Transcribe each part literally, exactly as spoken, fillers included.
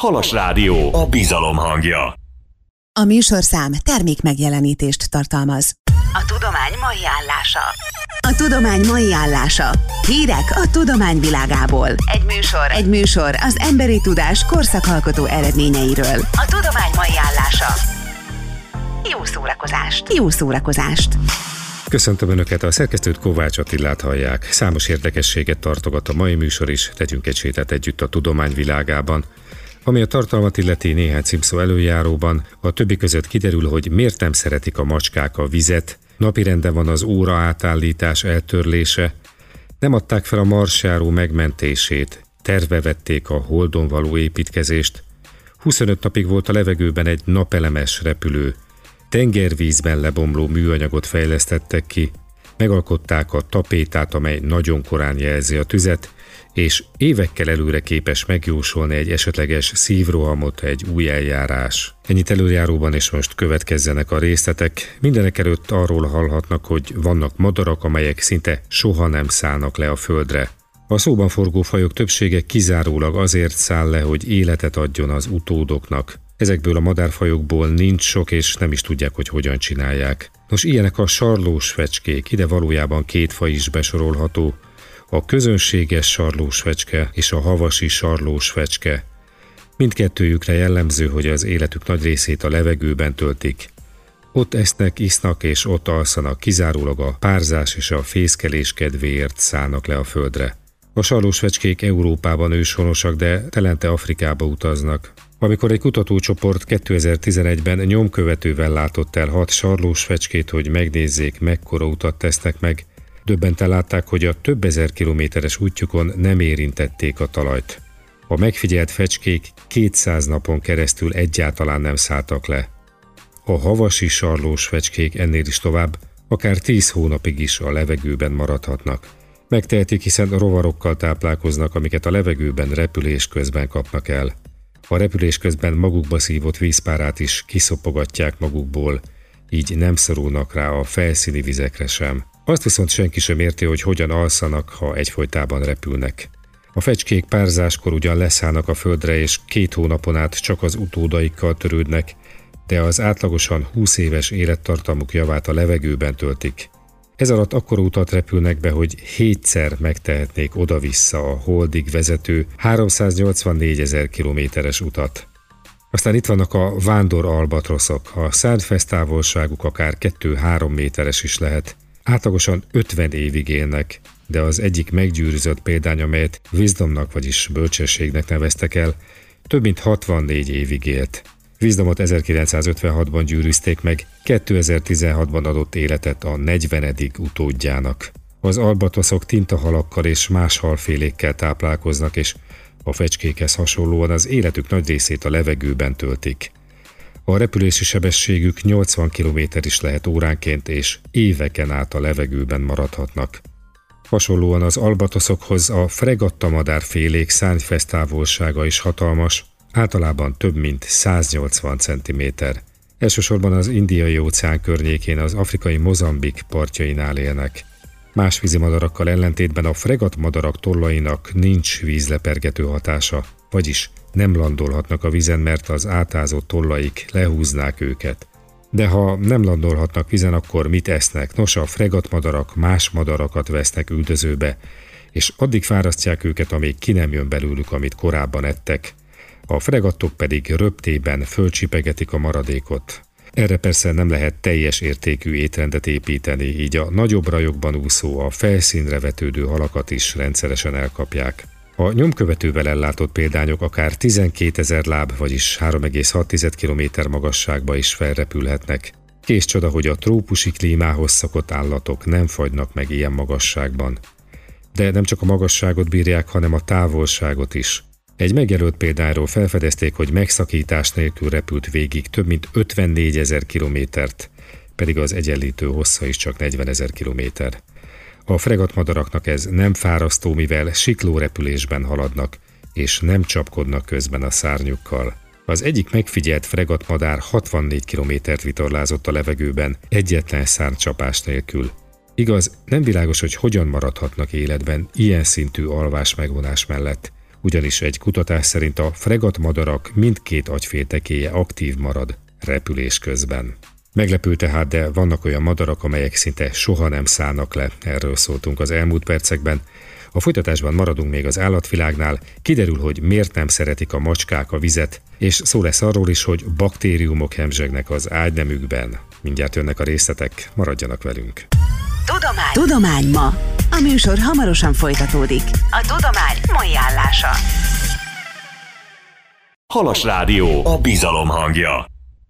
Halas Rádió, a bizalom hangja. A műsorszám termék megjelenítést tartalmaz. A tudomány mai állása. A tudomány mai állása. Hírek a tudomány világából. Egy műsor. Egy műsor az emberi tudás korszakalkotó eredményeiről. A tudomány mai állása. Jó szórakozást. Jó szórakozást. Köszöntöm Önöket, a szerkesztőt Kovács Attilát hallják. Számos érdekességet tartogat a mai műsor is, tegyünk egy sétát együtt a tudomány világában. Ami a tartalmat illeti, néhány címszó előjáróban, a többi között kiderül, hogy miért nem szeretik a macskák a vizet, napirenden van az óra átállítás eltörlése, nem adták fel a marsjáró megmentését, tervbe vették a Holdon való építkezést, huszonöt napig volt a levegőben egy napelemes repülő, tengervízben lebomló műanyagot fejlesztettek ki, megalkották a tapétát, amely nagyon korán jelzi a tüzet, és évekkel előre képes megjósolni egy esetleges szívrohamot, egy új eljárás. Ennyit előjáróban, és most következzenek a részletek. Mindenekelőtt arról hallhatnak, hogy vannak madarak, amelyek szinte soha nem szállnak le a földre. A szóban forgó fajok többsége kizárólag azért száll le, hogy életet adjon az utódoknak. Ezekből a madárfajokból nincs sok, és nem is tudják, hogy hogyan csinálják. Nos, ilyenek a sarlós fecskék, ide valójában két faj is besorolható, a közönséges sarlós fecske és a havasi sarlós fecske. Mindkettőjükre jellemző, hogy az életük nagy részét a levegőben töltik. Ott esznek, isznak és ott alszanak, kizárólag a párzás és a fészkelés kedvéért szállnak le a földre. A sarlós fecskék Európában őshonosak, de telente Afrikába utaznak. Amikor egy kutatócsoport kétezer-tizenegyben nyomkövetővel látott el hat sarlós fecskét, hogy megnézzék, mekkora utat tesznek meg, döbbenten látták, hogy a több ezer kilométeres útjukon nem érintették a talajt. A megfigyelt fecskék kétszáz napon keresztül egyáltalán nem szálltak le. A havasi sarlós fecskék ennél is tovább, akár tíz hónapig is a levegőben maradhatnak. Megtehetik, hiszen rovarokkal táplálkoznak, amiket a levegőben repülés közben kapnak el. A repülés közben magukba szívott vízpárát is kiszopogatják magukból, így nem szorulnak rá a felszíni vizekre sem. Azt viszont senki sem érti, hogy hogyan alszanak, ha egyfolytában repülnek. A fecskék párzáskor ugyan leszállnak a földre, és két hónapon át csak az utódaikkal törődnek, de az átlagosan húsz éves élettartamuk javát a levegőben töltik. Ez alatt akkora utat repülnek be, hogy hétszer megtehetnék oda-vissza a Holdig vezető háromszáznyolcvannégyezer kilométeres utat. Aztán itt vannak a vándor albatroszok, a szárnyfesztávolságuk akár kettő-három méteres is lehet. Átlagosan ötven évig élnek, de az egyik meggyőzött példány, amelyet wisdomnak, vagyis bölcsességnek neveztek el, több mint hatvannégy évig élt. Wisdomot ezerkilencszázötvenhatban gyűrűzték meg, kétezer-tizenhatban adott életet a negyvenedik utódjának. Az albatroszok tintahalakkal és más halfélékkel táplálkoznak, és a fecskékhez hasonlóan az életük nagy részét a levegőben töltik. A repülési sebességük nyolcvan kilométer is lehet óránként, és éveken át a levegőben maradhatnak. Hasonlóan az albatroszokhoz a fregattamadárfélék szárnyfesztávolsága is hatalmas, általában több mint száznyolcvan centiméter. Elsősorban az Indiai-óceán környékén, az afrikai Mozambik partjainál élnek. Más vízimadarakkal ellentétben a fregattmadarak tollainak nincs vízlepergető hatása, vagyis nem landolhatnak a vízen, mert az átázott tollaik lehúznák őket. De ha nem landolhatnak vízen, akkor mit esznek? Nos, a fregattmadarak más madarakat vesznek üldözőbe, és addig fárasztják őket, amíg ki nem jön belőlük, amit korábban ettek. A fregattok pedig röptében fölcsipegetik a maradékot. Erre persze nem lehet teljes értékű étrendet építeni, így a nagyobb rajokban úszó, a felszínre vetődő halakat is rendszeresen elkapják. A nyomkövetővel ellátott példányok akár tizenkétezer láb, vagyis három egész hat kilométer magasságba is felrepülhetnek. Kés csoda, hogy a trópusi klímához szokott állatok nem fagynak meg ilyen magasságban. De nem csak a magasságot bírják, hanem a távolságot is. Egy megjelölt példányról felfedezték, hogy megszakítás nélkül repült végig több mint ötvennégyezer kilométert, pedig az egyenlítő hossza is csak negyvenezer kilométer. A fregattmadaraknak ez nem fárasztó, mivel siklórepülésben haladnak, és nem csapkodnak közben a szárnyukkal. Az egyik megfigyelt fregattmadár hatvannégy kilométert vitorlázott a levegőben, egyetlen szárnycsapás nélkül. Igaz, nem világos, hogy hogyan maradhatnak életben ilyen szintű alvás megvonás mellett. ugyanis egy kutatás szerint a fregattmadarak mindkét agyféltekéje aktív marad repülés közben. Meglepő tehát, de vannak olyan madarak, amelyek szinte soha nem szállnak le, erről szóltunk az elmúlt percekben. A folytatásban maradunk még az állatvilágnál, kiderül, hogy miért nem szeretik a macskák a vizet, és szó lesz arról is, hogy baktériumok hemzsegnek az ágynemükben. Mindjárt jönnek a részletek, maradjanak velünk. Tudomány. Tudomány ma. A műsor hamarosan folytatódik. A tudomány mai állása. Halas Rádió, a bizalom hangja.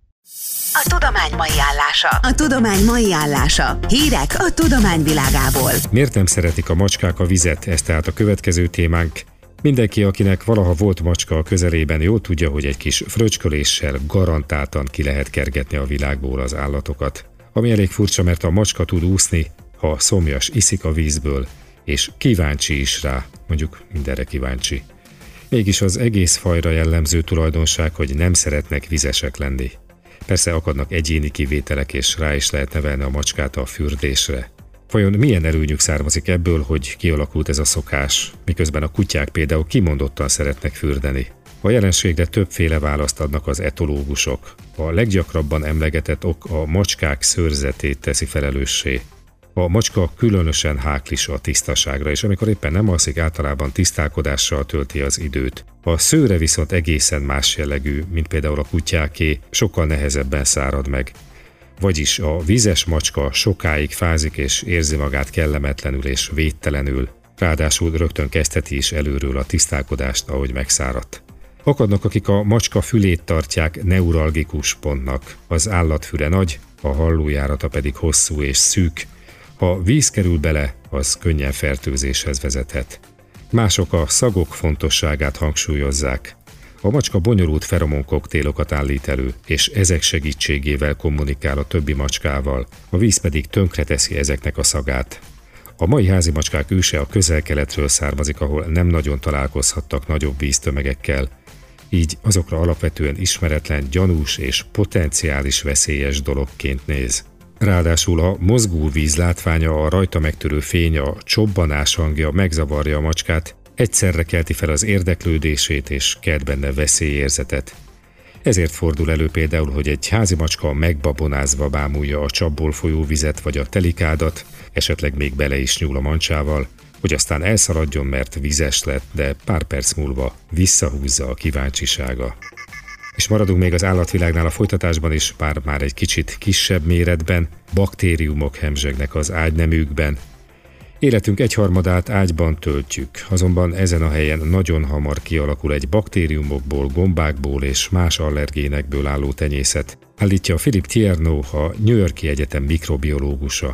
A tudomány mai állása. A tudomány mai állása. Hírek a tudomány világából. Miért nem szeretik a macskák a vizet? Ez tehát a következő témánk. Mindenki, akinek valaha volt macska a közelében, jól tudja, hogy egy kis fröcsköléssel garantáltan ki lehet kergetni a világból az állatokat. Ami elég furcsa, mert a macska tud úszni, ha szomjas, iszik a vízből, és kíváncsi is rá, mondjuk mindenre kíváncsi. Mégis az egész fajra jellemző tulajdonság, hogy nem szeretnek vizesek lenni. Persze akadnak egyéni kivételek, és rá is lehet nevelni a macskát a fürdésre. Vajon milyen előnyük származik ebből, hogy kialakult ez a szokás, miközben a kutyák például kimondottan szeretnek fürdeni? A jelenségre többféle választ adnak az etológusok. A leggyakrabban emlegetett ok a macskák szőrzetét teszi felelőssé. A macska különösen háklis a tisztaságra, és amikor éppen nem alszik, általában tisztálkodással tölti az időt. A szőre viszont egészen más jellegű, mint például a kutyáké, sokkal nehezebben szárad meg. Vagyis a vízes macska sokáig fázik és érzi magát kellemetlenül és védtelenül, ráadásul rögtön kezdheti is előről a tisztálkodást, ahogy megszáradt. Akadnak, akik a macska fülét tartják neuralgikus pontnak, az állatfüle nagy, a hallójárata pedig hosszú és szűk. Ha víz kerül bele, az könnyen fertőzéshez vezethet. Mások a szagok fontosságát hangsúlyozzák. A macska bonyolult feromonkoktélokat állít elő, és ezek segítségével kommunikál a többi macskával, a víz pedig tönkreteszi ezeknek a szagát. A mai házi macskák őse a Közel-Keletről származik, ahol nem nagyon találkozhattak nagyobb víztömegekkel, így azokra alapvetően ismeretlen, gyanús és potenciális veszélyes dologként néz. Ráadásul a mozgó víz látványa, a rajta megtörő fény, a csobbanás hangja megzavarja a macskát, egyszerre kelti fel az érdeklődését és kelt benne veszélyérzetet. Ezért fordul elő például, hogy egy házi macska megbabonázva bámulja a csapból folyó vizet vagy a telikádat, esetleg még bele is nyúl a mancsával, hogy aztán elszaladjon, mert vízes lett, de pár perc múlva visszahúzza a kíváncsisága. És maradunk még az állatvilágnál a folytatásban is, bár már egy kicsit kisebb méretben, baktériumok hemzsegnek az ágynemükben. Életünk egyharmadát ágyban töltjük, azonban ezen a helyen nagyon hamar kialakul egy baktériumokból, gombákból és más allergénekből álló tenyészet, állítja Philip Tierno, a New York-i Egyetem mikrobiológusa.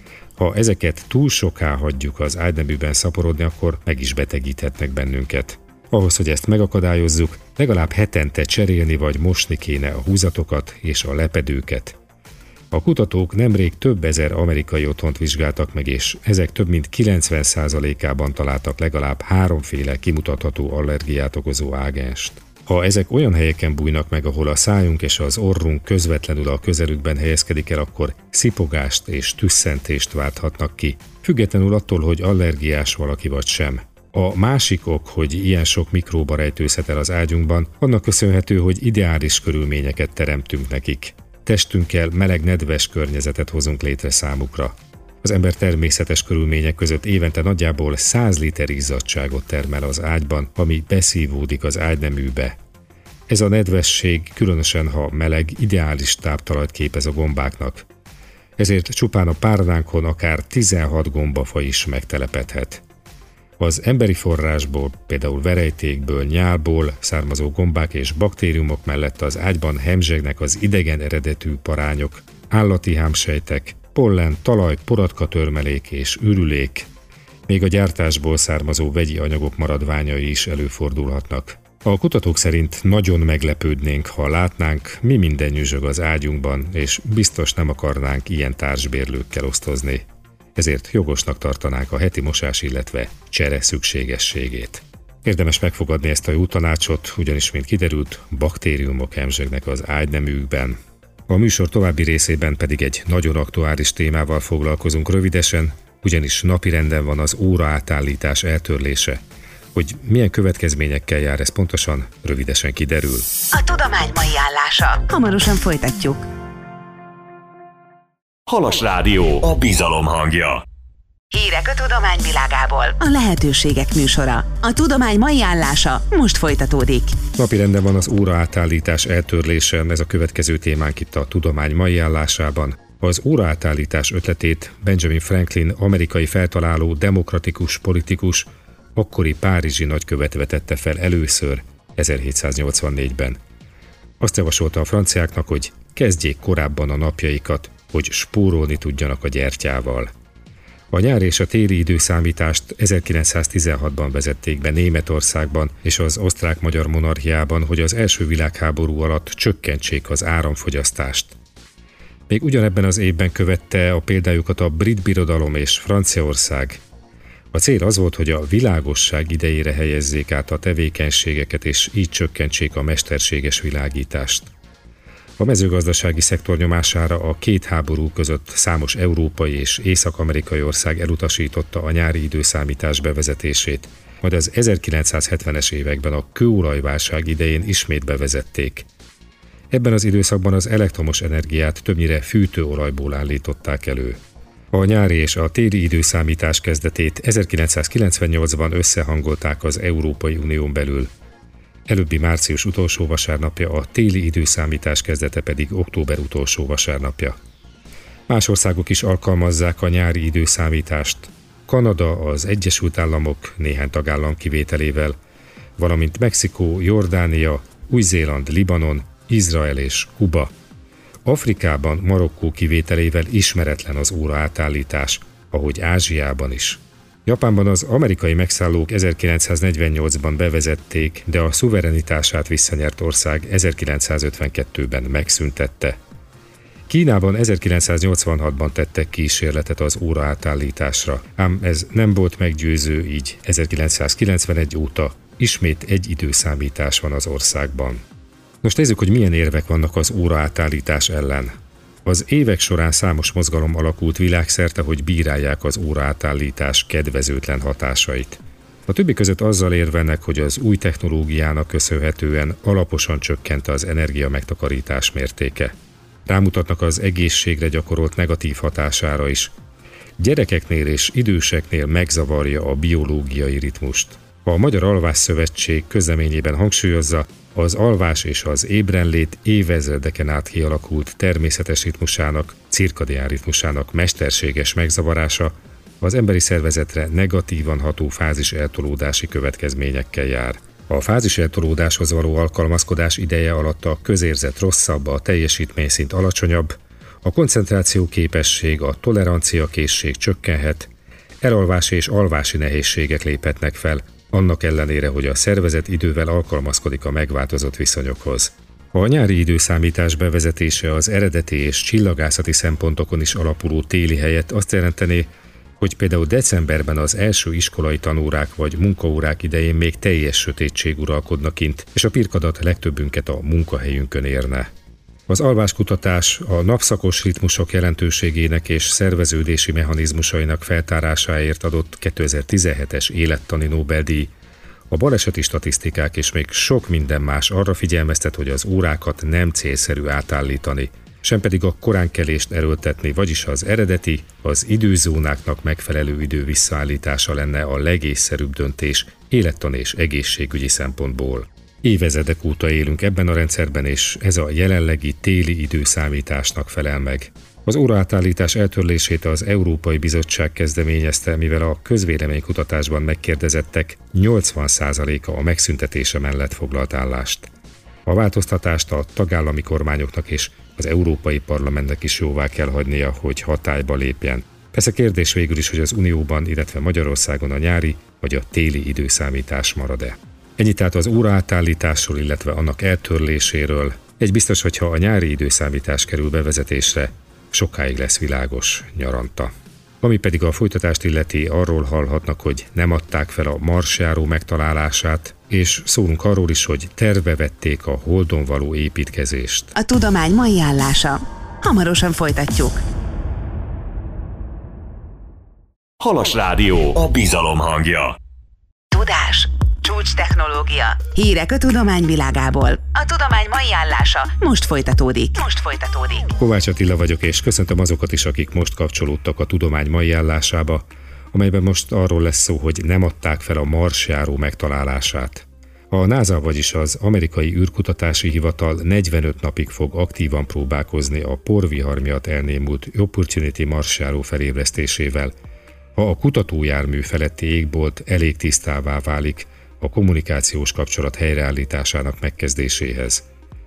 Ha ezeket túl soká hagyjuk az ágyneműben szaporodni, akkor meg is betegíthetnek bennünket. Ahhoz, hogy ezt megakadályozzuk, legalább hetente cserélni vagy mosni kéne a húzatokat és a lepedőket. A kutatók nemrég több ezer amerikai otthont vizsgáltak meg, és ezek több mint kilencven százalékában találtak legalább háromféle kimutatható allergiát okozó ágenst. Ha ezek olyan helyeken bújnak meg, ahol a szájunk és az orrunk közvetlenül a közelükben helyezkedik el, akkor szipogást és tüsszentést válthatnak ki, függetlenül attól, hogy allergiás valaki vagy sem. A másik ok, hogy ilyen sok mikróba rejtőzhet el az ágyunkban, annak köszönhető, hogy ideális körülményeket teremtünk nekik. Testünkkel meleg, nedves környezetet hozunk létre számukra. Az ember természetes körülmények között évente nagyjából száz liter izzadságot termel az ágyban, ami beszívódik az ágyneműbe. Ez a nedvesség, különösen ha meleg, ideális táptalajt képez a gombáknak. Ezért csupán a párnánkon akár tizenhat gombafa is megtelepedhet. Az emberi forrásból, például verejtékből, nyálból származó gombák és baktériumok mellett az ágyban hemzsegnek az idegen eredetű parányok, állati hámsejtek, pollen, talaj, poratkatörmelék és ürülék. Még a gyártásból származó vegyi anyagok maradványai is előfordulhatnak. A kutatók szerint nagyon meglepődnénk, ha látnánk, mi minden nyüzsög az ágyunkban, és biztos nem akarnánk ilyen társbérlőkkel osztozni. Ezért jogosnak tartanánk a heti mosás, illetve csere szükségességét. Érdemes megfogadni ezt a jó tanácsot, ugyanis, mint kiderült, baktériumok hemzsegnek az ágyneműkben. A műsor további részében pedig egy nagyon aktuális témával foglalkozunk rövidesen, ugyanis napirenden van az óraátállítás eltörlése. Hogy milyen következményekkel jár ez pontosan, rövidesen kiderül. A tudomány mai állása. Hamarosan folytatjuk. Halas Rádió, a bizalom hangja. Hírek a tudomány világából. A lehetőségek műsora. A tudomány mai állása most folytatódik. Napirenden van az óraátállítás eltörlése, ez a következő témánk itt a tudomány mai állásában. Az óraátállítás ötletét Benjamin Franklin, amerikai feltaláló, demokratikus politikus, akkori párizsi nagykövet vetette fel először ezerhétszáznyolcvannégyben. Azt javasolta a franciáknak, hogy kezdjék korábban a napjaikat, hogy spórolni tudjanak a gyertyával. A nyári és a téli időszámítást ezerkilencszáztizenhatban vezették be Németországban és az osztrák-magyar monarchiában, hogy az első világháború alatt csökkentsék az áramfogyasztást. Még ugyanebben az évben követte a példájukat a Brit Birodalom és Franciaország. A cél az volt, hogy a világosság idejére helyezzék át a tevékenységeket, és így csökkentsék a mesterséges világítást. A mezőgazdasági szektor nyomására a két háború között számos európai és észak-amerikai ország elutasította a nyári időszámítás bevezetését, majd az ezerkilencszázhetvenes években a kőolajválság idején ismét bevezették. Ebben az időszakban az elektromos energiát többnyire fűtőolajból állították elő. A nyári és a téli időszámítás kezdetét ezerkilencszázkilencvennyolcban összehangolták az Európai Unión belül. Előbbi március utolsó vasárnapja, a téli időszámítás kezdete pedig október utolsó vasárnapja. Más országok is alkalmazzák a nyári időszámítást. Kanada, az Egyesült Államok néhány tagállam kivételével, valamint Mexikó, Jordánia, Új-Zéland, Libanon, Izrael és Kuba. Afrikában, Marokkó kivételével ismeretlen az óraátállítás, ahogy Ázsiában is. Japánban az amerikai megszállók ezerkilencszáznegyvennyolcban bevezették, de a szuverenitását visszanyert ország ezerkilencszázötvenkettőben megszüntette. Kínában ezerkilencszáznyolcvanhatban tettek kísérletet az óraátállításra, ám ez nem volt meggyőző, így ezerkilencszázkilencvenegy óta ismét egy időszámítás van az országban. Most nézzük, hogy milyen érvek vannak az óraátállítás ellen. Az évek során számos mozgalom alakult világszerte, hogy bírálják az óraátállítás kedvezőtlen hatásait. A többi között azzal érvelnek, hogy az új technológiának köszönhetően alaposan csökkent az energia megtakarítás mértéke. Rámutatnak az egészségre gyakorolt negatív hatására is. Gyerekeknél és időseknél megzavarja a biológiai ritmust. A Magyar Alvás Szövetség közleményében hangsúlyozza, az alvás és az ébrenlét évezredeken át kialakult természetes ritmusának, cirkadián ritmusának mesterséges megzavarása az emberi szervezetre negatívan ható fázis eltolódási következményekkel jár. A fázis eltolódáshoz való alkalmazkodás ideje alatt a közérzet rosszabb, a teljesítményszint alacsonyabb, a koncentráció képesség, a tolerancia készség csökkenhet, elalvási és alvási nehézségek léphetnek fel, annak ellenére, hogy a szervezet idővel alkalmazkodik a megváltozott viszonyokhoz. A nyári időszámítás bevezetése az eredeti és csillagászati szempontokon is alapuló téli helyett azt jelentené, hogy például decemberben az első iskolai tanórák vagy munkaórák idején még teljes sötétség uralkodna kint, és a pirkadat legtöbbünket a munkahelyünkön érne. Az alváskutatás a napszakos ritmusok jelentőségének és szerveződési mechanizmusainak feltárásáért adott kétezer-tizenhetes élettani Nobel-díj, a baleseti statisztikák és még sok minden más arra figyelmeztet, hogy az órákat nem célszerű átállítani, sem pedig a koránkelést erőltetni, vagyis az eredeti, az időzónáknak megfelelő idő visszaállítása lenne a legészszerűbb döntés élettani és egészségügyi szempontból. Évezredek óta élünk ebben a rendszerben, és ez a jelenlegi téli időszámításnak felel meg. Az óraátállítás eltörlését az Európai Bizottság kezdeményezte, mivel a közvéleménykutatásban megkérdezettek nyolcvan százaléka a megszüntetése mellett foglalt állást. A változtatást a tagállami kormányoknak és az Európai Parlamentnek is jóvá kell hagynia, hogy hatályba lépjen. Persze kérdés végül is, hogy az Unióban, illetve Magyarországon a nyári vagy a téli időszámítás marad-e. Ennyi tehát az óraátállításról, illetve annak eltörléséről. Egy biztos, hogy ha a nyári időszámítás kerül bevezetésre, sokáig lesz világos nyaranta. Ami pedig a folytatást illeti, arról hallhatnak, hogy nem adták fel a marsjáró megtalálását, és szólunk arról is, hogy tervbe vették a Holdon való építkezést. A tudomány mai állása. Hamarosan folytatjuk. Halas Rádió, a bizalom hangja. Tudás Csúcs technológia. Hírek a tudomány világából. A tudomány mai állása Most folytatódik. most folytatódik. Kovács Attila vagyok, és köszöntöm azokat is, akik most kapcsolódtak a tudomány mai állásába, amelyben most arról lesz szó, hogy nem adták fel a marsjáró megtalálását. A NASA, vagyis az Amerikai űrkutatási hivatal negyvenöt napig fog aktívan próbálkozni a porvihar miatt elnémult Opportunity marsjáró felébresztésével, ha a kutatójármű feletti égbolt elég tisztává válik a kommunikációs kapcsolat helyreállításának megkezdéséhez.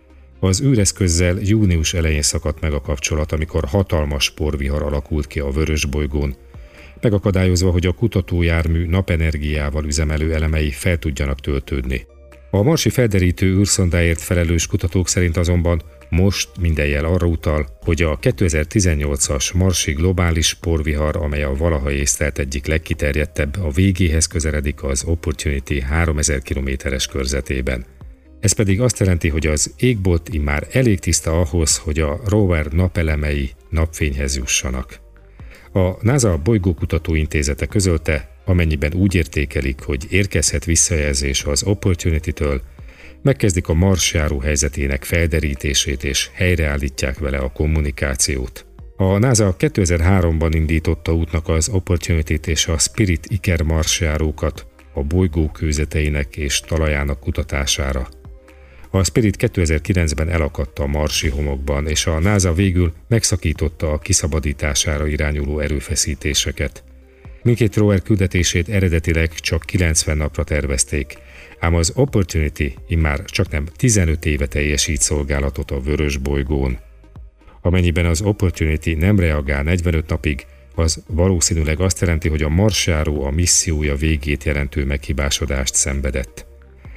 Az űreszközzel június elején szakadt meg a kapcsolat, amikor hatalmas porvihar alakult ki a Vörösbolygón, megakadályozva, hogy a kutatójármű napenergiával üzemelő elemei fel tudjanak töltődni. A marsi felderítő űrszondáért felelős kutatók szerint azonban most minden jel arra utal, hogy a kétezer-tizennyolcas marsi globális porvihar, amely a valaha észlelt egyik legkiterjedtebb, a végéhez közeledik az Opportunity háromezer kilométeres körzetében. Ez pedig azt jelenti, hogy az égbolt immár elég tiszta ahhoz, hogy a rover napelemei napfényhez jussanak. A NASA bolygókutató intézete közölte, amennyiben úgy értékelik, hogy érkezhet visszajelzés az Opportunity-től, megkezdik a marsjáró helyzetének felderítését és helyreállítják vele a kommunikációt. A NASA kétezer-háromban indította útnak az Opportunity-t és a Spirit Iker marsjárókat a bolygó kőzeteinek és talajának kutatására. A Spirit kétezer-kilencben elakadt a marsi homokban, és a NASA végül megszakította a kiszabadítására irányuló erőfeszítéseket. Mindkét rover küldetését eredetileg csak kilencven napra tervezték, ám az Opportunity immár csaknem tizenöt éve teljesít szolgálatot a Vörösbolygón. Amennyiben az Opportunity nem reagál negyvenöt napig, az valószínűleg azt jelenti, hogy a marsjáró a missziója végét jelentő meghibásodást szenvedett.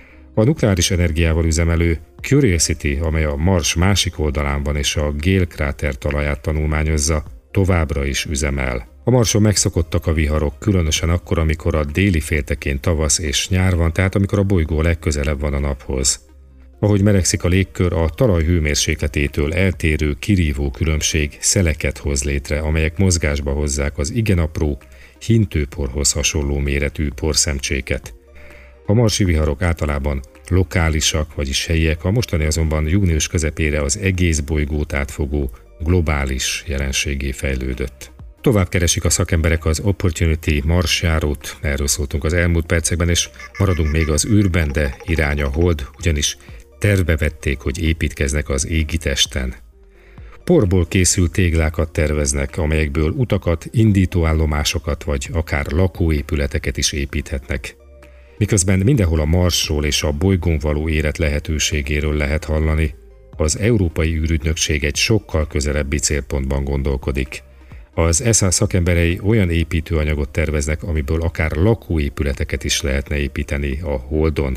A nukleáris energiával üzemelő Curiosity, amely a Mars másik oldalán van és a Gale kráter talaját tanulmányozza, továbbra is üzemel. A Marson megszokottak a viharok, különösen akkor, amikor a déli féltekén tavasz és nyár van, tehát amikor a bolygó legközelebb van a naphoz. Ahogy melegszik a légkör, a talaj hőmérsékletétől eltérő, kirívó különbség szeleket hoz létre, amelyek mozgásba hozzák az igen apró, hintőporhoz hasonló méretű porszemcséket. A marsi viharok általában lokálisak, vagyis helyiek, a mostani azonban június közepére az egész bolygót átfogó, globális jelenségé fejlődött. Tovább keresik a szakemberek az Opportunity marsjárót, erről szóltunk az elmúlt percekben, és maradunk még az űrben, de irány a hold, ugyanis tervbe vették, hogy építkeznek az égitesten. Porból készült téglákat terveznek, amelyekből utakat, indítóállomásokat vagy akár lakóépületeket is építhetnek. Miközben mindenhol a Marsról és a bolygón való élet lehetőségéről lehet hallani, az Európai űrügynökség egy sokkal közelebbi célpontban gondolkodik. Az e es á szakemberei olyan építőanyagot terveznek, amiből akár lakóépületeket is lehetne építeni a Holdon.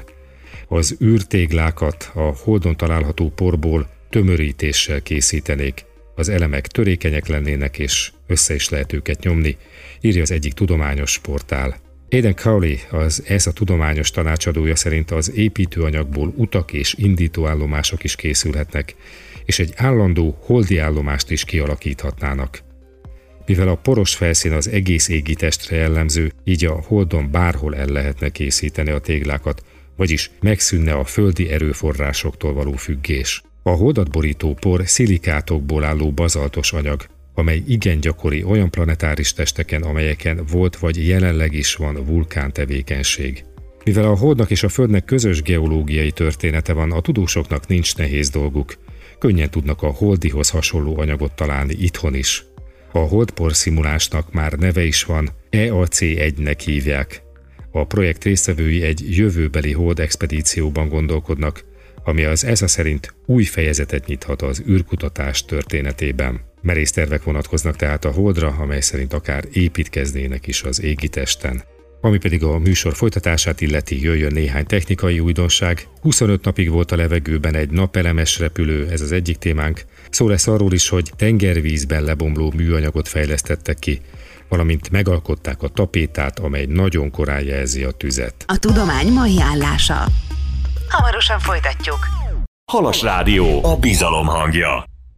Az űrtéglákat a Holdon található porból tömörítéssel készítenék. Az elemek törékenyek lennének, és össze is lehet őket nyomni, írja az egyik tudományos portál. Aidan Cowley, az e es á tudományos tanácsadója szerint az építőanyagból utak és indítóállomások is készülhetnek, és egy állandó holdi állomást is kialakíthatnának. Mivel a poros felszín az egész égitestre jellemző, így a Holdon bárhol el lehetne készíteni a téglákat, vagyis megszűnne a földi erőforrásoktól való függés. A Holdat borító por szilikátokból álló bazaltos anyag, amely igen gyakori olyan planetáris testeken, amelyeken volt vagy jelenleg is van vulkántevékenység. Mivel a Holdnak és a Földnek közös geológiai története van, a tudósoknak nincs nehéz dolguk. Könnyen tudnak a holdihoz hasonló anyagot találni itthon is. A holdpor szimulásnak már neve is van, E A C egynek hívják. A projekt résztvevői egy jövőbeli hold expedícióban gondolkodnak, ami az e es á szerint új fejezetet nyithat az űrkutatás történetében. Merész tervek vonatkoznak tehát a Holdra, amely szerint akár építkeznének is az égitesten. Ami pedig a műsor folytatását illeti, jöjjön néhány technikai újdonság. huszonöt napig volt a levegőben egy napelemes repülő, ez az egyik témánk. Szó lesz arról is, hogy tengervízben lebomló műanyagot fejlesztettek ki, valamint megalkották a tapétát, amely nagyon korán jelzi a tüzet. A tudomány mai állása. Hamarosan folytatjuk. Halas Rádió, a bizalom hangja.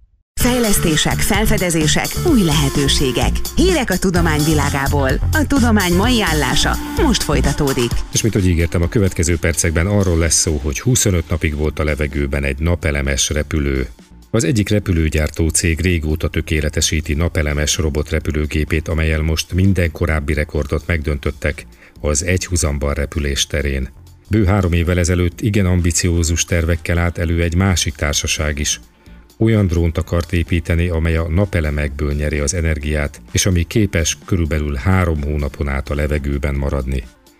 Fejlesztések, felfedezések, új lehetőségek. Hírek a tudomány világából. A tudomány mai állása most folytatódik. És mint hogy ígértem, a következő percekben arról lesz szó, hogy huszonöt napig volt a levegőben egy napelemes repülő. Az egyik repülőgyártó cég régóta tökéletesíti napelemes robotrepülőgépét, amellyel most minden korábbi rekordot megdöntöttek az egyhuzamban repülés terén. Bő három évvel ezelőtt igen ambiciózus tervekkel állt elő egy másik társaság is. Olyan drónt akart építeni, amely a napelemekből nyeri az energiát, és ami képes körülbelül három hónapon át a levegőben maradni.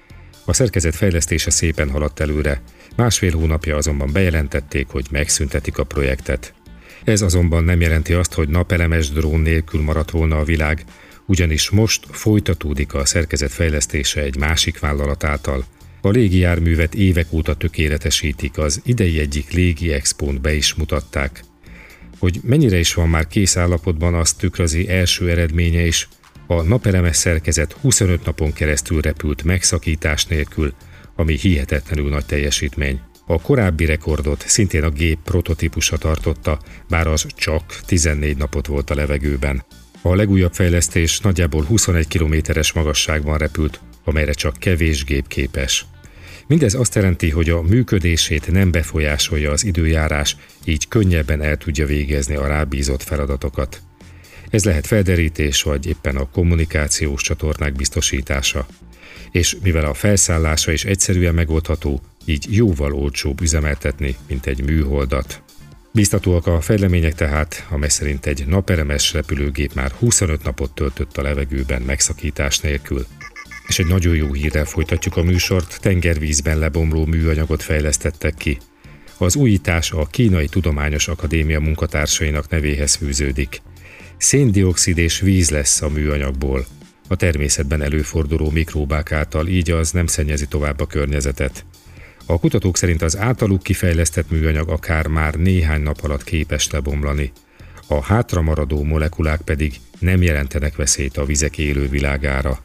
A szerkezet fejlesztése szépen haladt előre, másfél hónapja azonban bejelentették, hogy megszüntetik a projektet. Ez azonban nem jelenti azt, hogy napelemes drón nélkül maradt volna a világ, ugyanis most folytatódik a szerkezet fejlesztése egy másik vállalat által. A légijárművet évek óta tökéletesítik, az idei egyik légi expón be is mutatták. Hogy mennyire is van már kész állapotban, azt tükrözi első eredménye is. A napelemes szerkezet huszonöt napon keresztül repült megszakítás nélkül, ami hihetetlenül nagy teljesítmény. A korábbi rekordot szintén a gép prototípusa tartotta, bár az csak tizennégy napot volt a levegőben. A legújabb fejlesztés nagyjából huszonegy kilométeres magasságban repült, amelyre csak kevés gép képes. Mindez azt jelenti, hogy a működését nem befolyásolja az időjárás, így könnyebben el tudja végezni a rábízott feladatokat. Ez lehet felderítés, vagy éppen a kommunikációs csatornák biztosítása. És mivel a felszállása is egyszerűen megoldható, így jóval olcsóbb üzemeltetni, mint egy műholdat. Biztatóak a fejlemények tehát, amely szerint egy napelemes repülőgép már huszonöt napot töltött a levegőben megszakítás nélkül. És egy nagyon jó hírrel folytatjuk a műsort, tengervízben lebomló műanyagot fejlesztettek ki. Az újítás a Kínai Tudományos Akadémia munkatársainak nevéhez fűződik. Széndioxid és víz lesz a műanyagból. A természetben előforduló mikróbák által, így az nem szennyezi tovább a környezetet. A kutatók szerint az általuk kifejlesztett műanyag akár már néhány nap alatt képes lebomlani. A hátramaradó molekulák pedig nem jelentenek veszélyt a vizek élővilágára.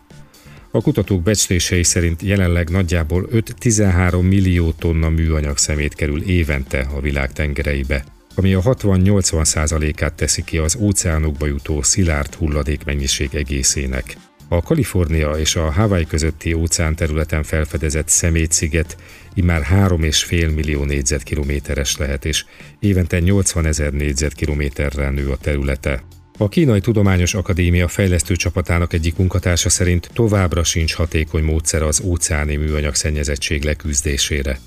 A kutatók becslései szerint jelenleg nagyjából öt-tizenhárom millió tonna műanyag szemét kerül évente a világ tengereibe, ami a hatvan-nyolcvan százalékát teszi ki az óceánokba jutó szilárd hulladék mennyiség egészének. A Kalifornia és a Hawaii közötti óceánterületen felfedezett szemétsziget immár három és fél millió négyzetkilométeres lehet, és évente nyolcvanezer négyzetkilométerrel nő a területe. A Kínai Tudományos Akadémia fejlesztő csapatának egyik munkatársa szerint továbbra sincs hatékony módszer az óceáni műanyag szennyezettség leküzdésére.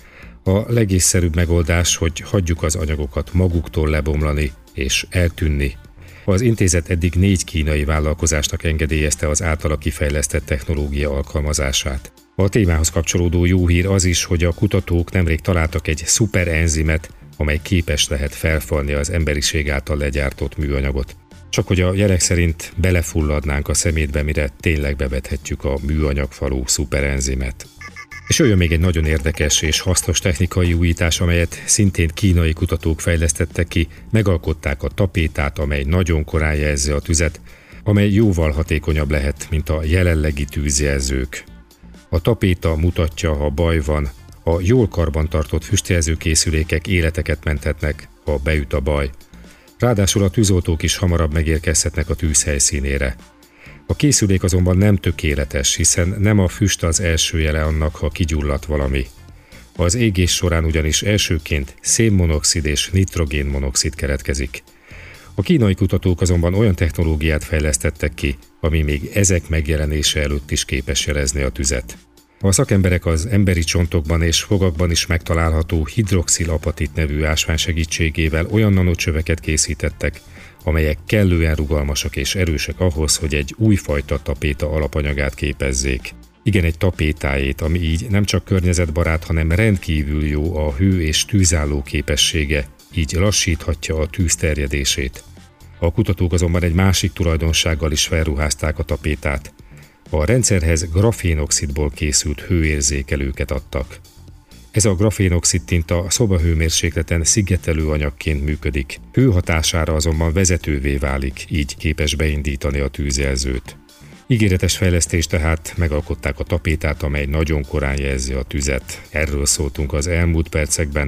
A legészszerűbb megoldás, hogy hagyjuk az anyagokat maguktól lebomlani és eltűnni. Az intézet eddig négy kínai vállalkozásnak engedélyezte az általa kifejlesztett technológia alkalmazását. A témához kapcsolódó jó hír az is, hogy a kutatók nemrég találtak egy szuperenzimet, amely képes lehet felfalni az emberiség által legyártott műanyagot. Csak hogy a jelek szerint belefulladnánk a szemétbe, mire tényleg bevethetjük a műanyagfalú szuperenzimet. És jöjjön még egy nagyon érdekes és hasznos technikai újítás, amelyet szintén kínai kutatók fejlesztettek ki, megalkották a tapétát, amely nagyon korán jelzi a tüzet, amely jóval hatékonyabb lehet, mint a jelenlegi tűzjelzők. A tapéta mutatja, ha baj van, a jól karbantartott füstjelzőkészülékek életeket menthetnek, ha beüt a baj. Ráadásul a tűzoltók is hamarabb megérkezhetnek a tűz helyszínére. A készülék azonban nem tökéletes, hiszen nem a füst az első jele annak, ha kigyulladt valami. Az égés során ugyanis elsőként szénmonoxid és nitrogénmonoxid keletkezik. A kínai kutatók azonban olyan technológiát fejlesztettek ki, ami még ezek megjelenése előtt is képes jelezni a tüzet. A szakemberek az emberi csontokban és fogakban is megtalálható hidroxilapatit nevű ásvány segítségével olyan nanocsöveket készítettek, amelyek kellően rugalmasak és erősek ahhoz, hogy egy újfajta tapéta alapanyagát képezzék. Igen, egy tapétájét, ami így nem csak környezetbarát, hanem rendkívül jó a hő- és tűzálló képessége, így lassíthatja a tűz terjedését. A kutatók azonban egy másik tulajdonsággal is felruházták a tapétát. A rendszerhez grafénoxidból készült hőérzékelőket adtak. Ez a grafénoxid tinta szobahőmérsékleten szigetelő anyagként működik. Hő hatására azonban vezetővé válik, így képes beindítani a tűzjelzőt. Ígéretes fejlesztés tehát, megalkották a tapétát, amely nagyon korán jelzi a tüzet. Erről szóltunk az elmúlt percekben.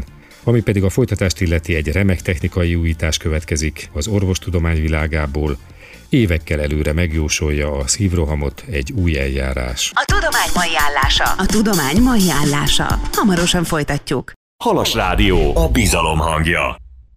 Ami pedig a folytatást illeti, egy remek technikai újítás következik az orvostudomány világából. Évekkel előre megjósolja a szívrohamot egy új eljárás. A tudomány mai állása. A tudomány mai állása. Hamarosan folytatjuk. Halas Rádió, a bizalom hangja.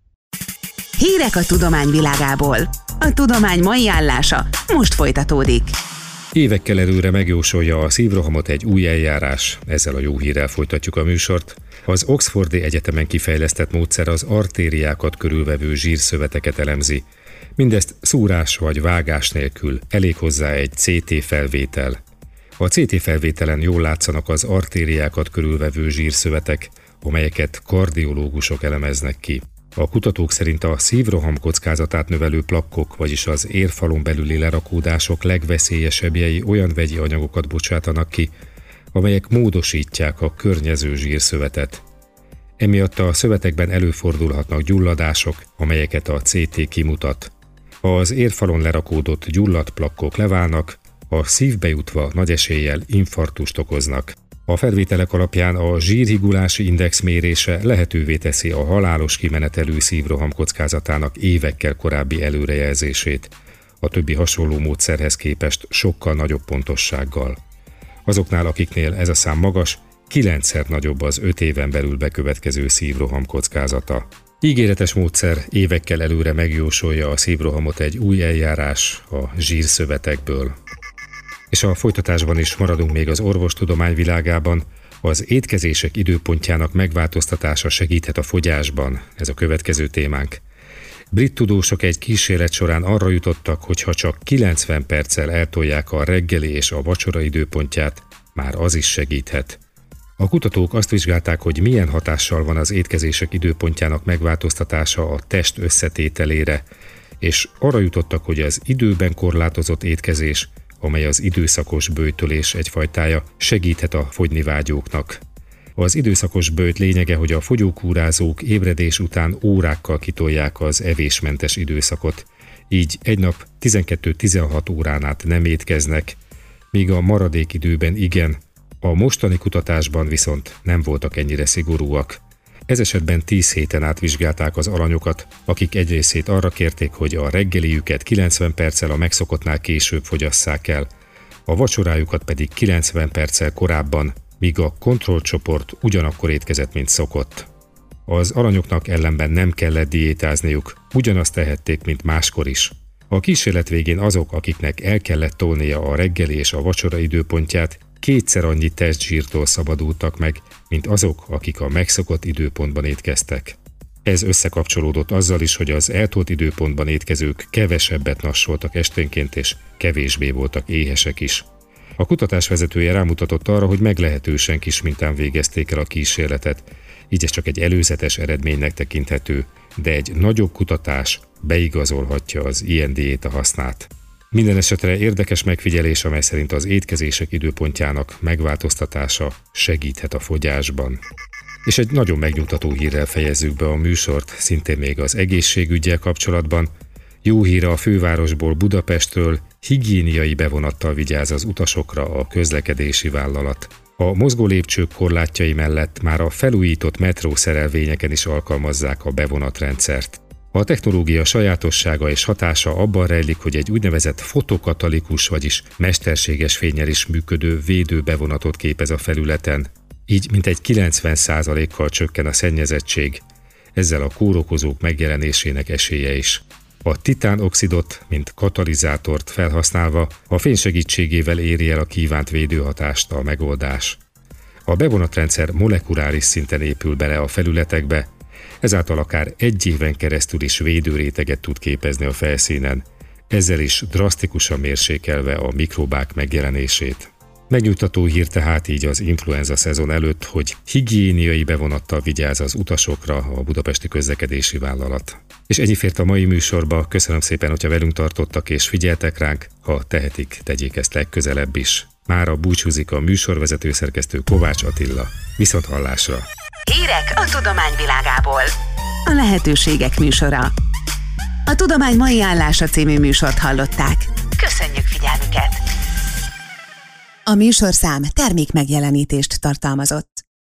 Hírek a tudomány világából. A tudomány mai állása most folytatódik. Évekkel előre megjósolja a szívrohamot egy új eljárás. Ezzel a jó hírrel folytatjuk a műsort. Az Oxfordi Egyetemen kifejlesztett módszer az artériákat körülvevő zsírszöveteket elemzi. Mindezt szúrás vagy vágás nélkül, elég hozzá egy cé té felvétel. A cé té felvételen jól látszanak az artériákat körülvevő zsírszövetek, amelyeket kardiológusok elemeznek ki. A kutatók szerint a szívroham kockázatát növelő plakkok, vagyis az érfalon belüli lerakódások legveszélyesebbjei olyan vegyi anyagokat bocsátanak ki, amelyek módosítják a környező zsírszövetet. Emiatt a szövetekben előfordulhatnak gyulladások, amelyeket a cé té kimutat. Ha az érfalon lerakódott gyulladt plakkok leválnak, a szívbe jutva nagy eséllyel infarktust okoznak. A felvételek alapján a zsírhigulási index mérése lehetővé teszi a halálos kimenetelű szívroham kockázatának évekkel korábbi előrejelzését, a többi hasonló módszerhez képest sokkal nagyobb pontossággal. Azoknál, akiknél ez a szám magas, kilencszer nagyobb az öt éven belül bekövetkező szívroham kockázata. Ígéretes módszer, évekkel előre megjósolja a szívrohamot egy új eljárás a zsírszövetekből. És a folytatásban is maradunk még az orvostudomány világában. Az étkezések időpontjának megváltoztatása segíthet a fogyásban, ez a következő témánk. Brit tudósok egy kísérlet során arra jutottak, hogy ha csak kilencven perccel eltolják a reggeli és a vacsora időpontját, már az is segíthet. A kutatók azt vizsgálták, hogy milyen hatással van az étkezések időpontjának megváltoztatása a test összetételére, és arra jutottak, hogy az időben korlátozott étkezés, amely az időszakos böjtölés egyfajtája, segíthet a fogyni vágyóknak. Az időszakos böjt lényege, hogy a fogyókúrázók ébredés után órákkal kitolják az evésmentes időszakot, így egy nap tizenkettő-tizenhat órán át nem étkeznek, míg a maradék időben igen, a mostani kutatásban viszont nem voltak ennyire szigorúak. Ez esetben tíz héten át vizsgálták az alanyokat, akik egy részét arra kérték, hogy a reggeliüket kilencven perccel a megszokottnál később fogyasszák el, a vacsorájukat pedig kilencven perccel korábban, míg a kontrollcsoport ugyanakkor étkezett, mint szokott. Az alanyoknak ellenben nem kellett diétázniuk, ugyanazt tehették, mint máskor is. A kísérlet végén azok, akiknek el kellett tolnia a reggeli és a vacsora időpontját, kétszer annyi testzsírtól szabadultak meg, mint azok, akik a megszokott időpontban étkeztek. Ez összekapcsolódott azzal is, hogy az eltolt időpontban étkezők kevesebbet nassoltak esténként és kevésbé voltak éhesek is. A kutatás vezetője rámutatott arra, hogy meglehetősen kis mintán végezték el a kísérletet, így ez csak egy előzetes eredménynek tekinthető, de egy nagyobb kutatás beigazolhatja az ilyen diéta hasznát. Minden esetre érdekes megfigyelés, amely szerint az étkezések időpontjának megváltoztatása segíthet a fogyásban. És egy nagyon megnyugtató hírrel fejezzük be a műsort, szintén még az egészségüggyel kapcsolatban. Jó hír a fővárosból, Budapestről, higiéniai bevonattal vigyáz az utasokra a közlekedési vállalat. A mozgó lépcsők korlátjai mellett már a felújított metró szerelvényeken is alkalmazzák a bevonatrendszert. A technológia sajátossága és hatása abban rejlik, hogy egy úgynevezett fotokatalikus, vagyis mesterséges fénnyel is működő védőbevonatot képez a felületen. Így mintegy kilencven százalékkal csökken a szennyezettség, ezzel a kórokozók megjelenésének esélye is. A titánoxidot, mint katalizátort felhasználva, a fény segítségével éri el a kívánt védőhatást a megoldás. A bevonatrendszer molekuláris szinten épül bele a felületekbe, ezáltal akár egy éven keresztül is védőréteget tud képezni a felszínen, ezzel is drasztikusan mérsékelve a mikrobák megjelenését. Megnyugtató hír tehát így az influenza szezon előtt, hogy higiéniai bevonattal vigyáz az utasokra a budapesti közlekedési vállalat. És ennyi fért a mai műsorba, köszönöm szépen, hogyha velünk tartottak és figyeltek ránk, ha tehetik, tegyék ezt legközelebb is. Mára búcsúzik a műsorvezető szerkesztő Kovács Attila. Viszont hallásra! Hírek a tudomány világából. A lehetőségek műsora. A Tudomány mai állása című műsort hallották. Köszönjük figyelmüket! A műsorszám termék megjelenítést tartalmazott.